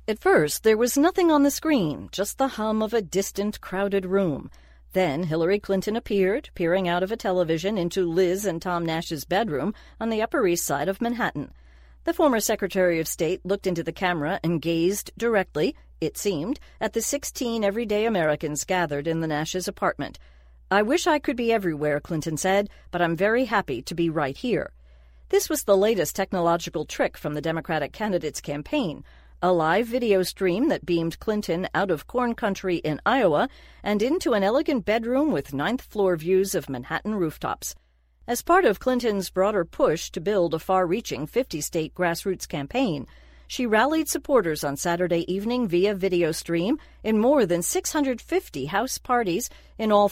At first, there was nothing on the screen, just the hum of a distant, crowded room. Then Hillary Clinton appeared, peering out of a television into Liz and Tom Nash's bedroom on the Upper East Side of Manhattan. The former Secretary of State looked into the camera and gazed directly, it seemed, at the 16 everyday Americans gathered in the Nash's apartment. "I wish I could be everywhere," Clinton said, "but I'm very happy to be right here." This was the latest technological trick from the Democratic candidate's campaign, a live video stream that beamed Clinton out of corn country in Iowa and into an elegant bedroom with ninth-floor views of Manhattan rooftops. As part of Clinton's broader push to build a far-reaching 50-state grassroots campaign, she rallied supporters on Saturday evening via video stream in more than 650 House parties in all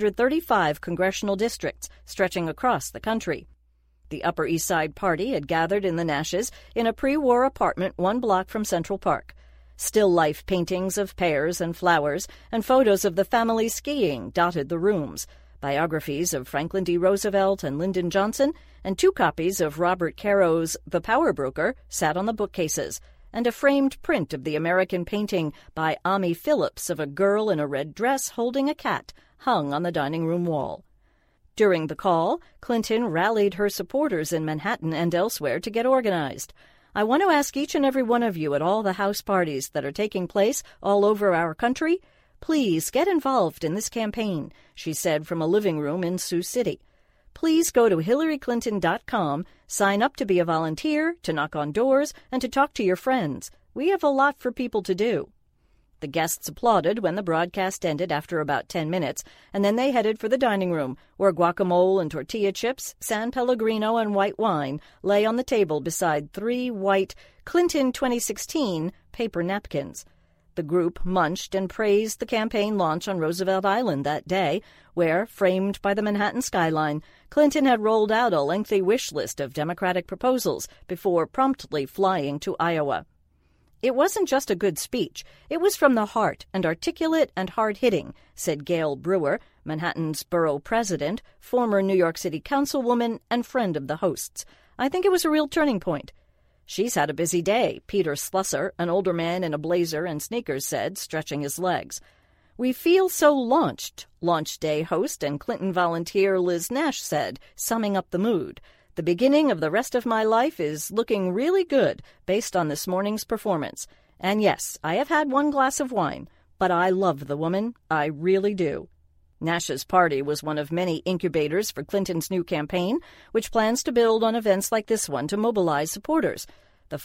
435 congressional districts stretching across the country. The Upper East Side party had gathered in the Nashes in a pre-war apartment 1 block from Central Park. Still-life paintings of pears and flowers and photos of the family skiing dotted the rooms. Biographies of Franklin D. Roosevelt and Lyndon Johnson and 2 copies of Robert Caro's The Power Broker sat on the bookcases, and a framed print of the American painting by Ami Phillips of a girl in a red dress holding a cat hung on the dining room wall. During the call, Clinton rallied her supporters in Manhattan and elsewhere to get organized. "I want to ask each and every one of you at all the House parties that are taking place all over our country, please get involved in this campaign," she said from a living room in Sioux City. "Please go to HillaryClinton.com, sign up to be a volunteer, to knock on doors, and to talk to your friends. We have a lot for people to do." The guests applauded when the broadcast ended after about 10 minutes, and then they headed for the dining room, where guacamole and tortilla chips, San Pellegrino, and white wine lay on the table beside 3 white Clinton 2016 paper napkins. The group munched and praised the campaign launch on Roosevelt Island that day, where, framed by the Manhattan skyline, Clinton had rolled out a lengthy wish list of Democratic proposals before promptly flying to Iowa. "It wasn't just a good speech. It was from the heart and articulate and hard-hitting," said Gail Brewer, Manhattan's borough president, former New York City councilwoman, and friend of the hosts. "I think it was a real turning point." "She's had a busy day," Peter Slusser, an older man in a blazer and sneakers, said, stretching his legs. "We feel so launched," Launch Day host and Clinton volunteer Liz Nash said, summing up the mood. "The beginning of the rest of my life is looking really good based on this morning's performance. And yes, I have had 1 glass of wine, but I love the woman. I really do." Nash's party was one of many incubators for Clinton's new campaign, which plans to build on events like this one to mobilize supporters. The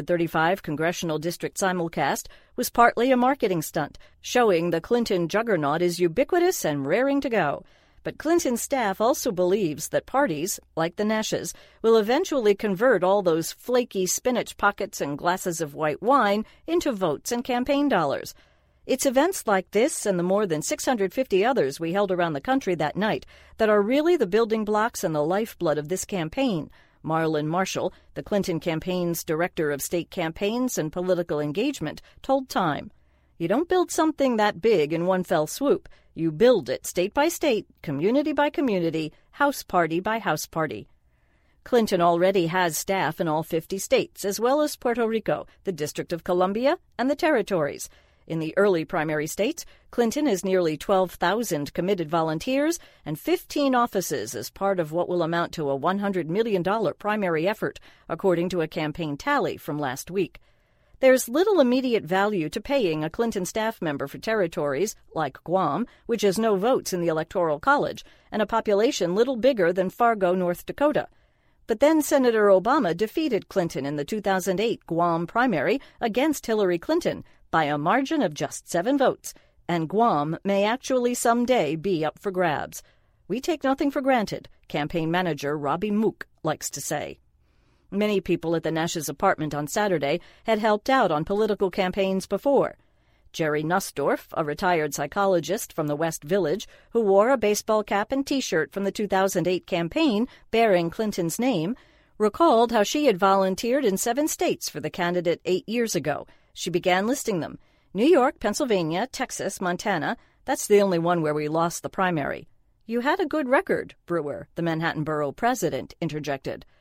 435 congressional district simulcast was partly a marketing stunt, showing the Clinton juggernaut is ubiquitous and raring to go. But Clinton's staff also believes that parties, like the Nashes, will eventually convert all those flaky spinach pockets and glasses of white wine into votes and campaign dollars. "It's events like this and the more than 650 others we held around the country that night that are really the building blocks and the lifeblood of this campaign," Marlon Marshall, the Clinton campaign's director of state campaigns and political engagement, told Time. "You don't build something that big in one fell swoop. You build it state by state, community by community, house party by house party." Clinton already has staff in all 50 states, as well as Puerto Rico, the District of Columbia, and the Territories. In the early primary states, Clinton has nearly 12,000 committed volunteers and 15 offices as part of what will amount to a $100 million primary effort, according to a campaign tally from last week. There's little immediate value to paying a Clinton staff member for territories like Guam, which has no votes in the Electoral College, and a population little bigger than Fargo, North Dakota. But then Senator Obama defeated Clinton in the 2008 Guam primary against Hillary Clinton by a margin of just 7 votes, and Guam may actually someday be up for grabs. "We take nothing for granted," campaign manager Robbie Mook likes to say. Many people at the Nash's apartment on Saturday had helped out on political campaigns before. Jerry Nussdorf, a retired psychologist from the West Village who wore a baseball cap and T-shirt from the 2008 campaign bearing Clinton's name, recalled how she had volunteered in 7 states for the candidate 8 years ago. She began listing them: New York, Pennsylvania, Texas, Montana. That's the only one where we lost the primary. "You had a good record," Brewer, the Manhattan borough president, interjected.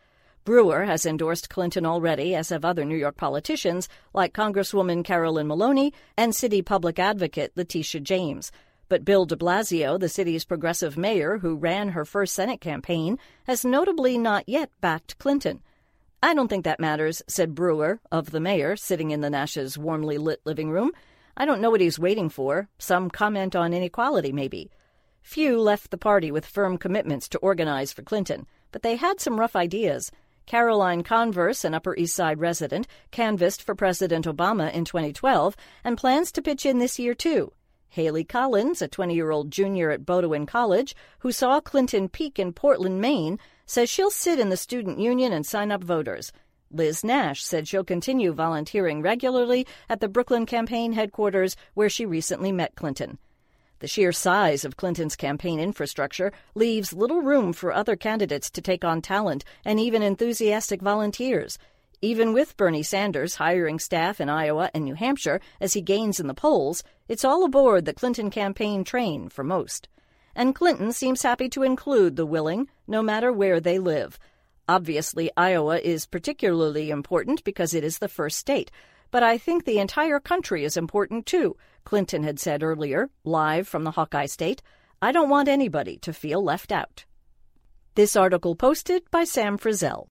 Brewer has endorsed Clinton already, as have other New York politicians like Congresswoman Carolyn Maloney and city public advocate Letitia James. But Bill de Blasio, the city's progressive mayor who ran her first Senate campaign, has notably not yet backed Clinton. "I don't think that matters," said Brewer, of the mayor, sitting in the Nash's warmly lit living room. "I don't know what he's waiting for. Some comment on inequality, maybe." Few left the party with firm commitments to organize for Clinton, but they had some rough ideas. Caroline Converse, an Upper East Side resident, canvassed for President Obama in 2012 and plans to pitch in this year, too. Haley Collins, a 20-year-old junior at Bowdoin College who saw Clinton peak in Portland, Maine, says she'll sit in the student union and sign up voters. Liz Nash said she'll continue volunteering regularly at the Brooklyn campaign headquarters where she recently met Clinton. The sheer size of Clinton's campaign infrastructure leaves little room for other candidates to take on talent and even enthusiastic volunteers. Even with Bernie Sanders hiring staff in Iowa and New Hampshire as he gains in the polls, it's all aboard the Clinton campaign train for most. And Clinton seems happy to include the willing, no matter where they live. Obviously, Iowa is particularly important because it is the first state. But I think the entire country is important, too, Clinton had said earlier, live from the Hawkeye State. "I don't want anybody to feel left out." This article posted by Sam Frizzell.